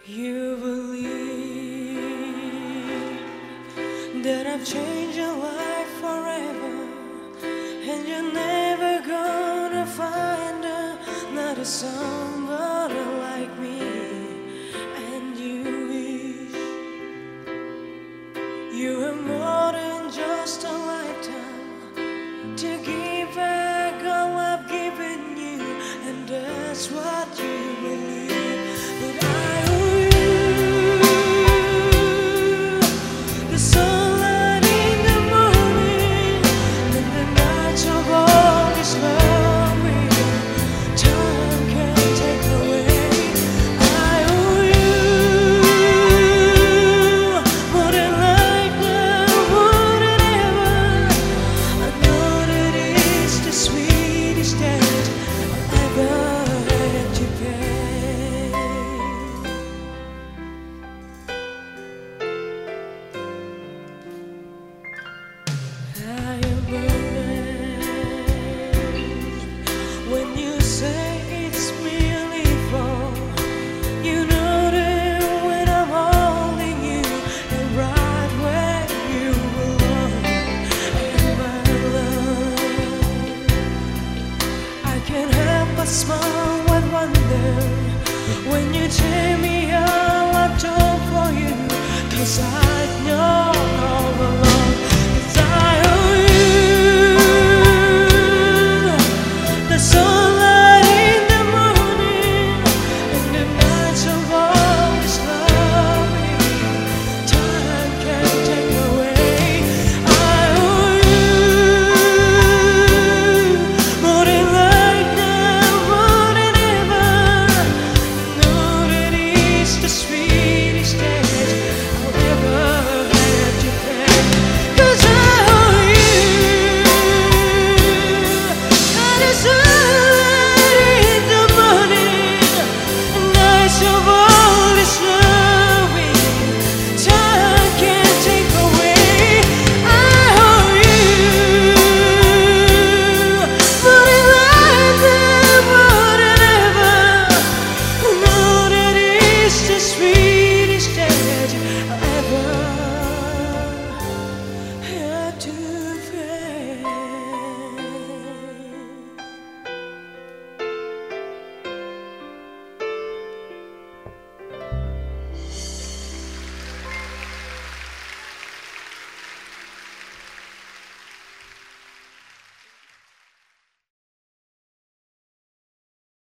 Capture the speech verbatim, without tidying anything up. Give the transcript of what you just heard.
You believe that I've changed your life forever, and you're never gonna find another somebody like me. And you wish you were more than just a lifetime to give back all I've given you, and that's what you believe. But I owe you the sunlight in the morning and the nights of all this loving time can't take away. I owe you more than life now, more than ever. I know that it's the sweetest debt I've ever had to pay. I am burning when you say it's merely for you know that when I'm holding you and right where you belong. And my love, I can't help but smile with wonder when you tell me how I've done for you, 'cause I know all along that I owe you the sunlight in the morning and the nights of all this loving time can't take away. I owe you more than life now, more than ever. I know that it's the sweetest debt I'll ever have to pay. 'Cause I owe you the sunlight in the morning and nights of all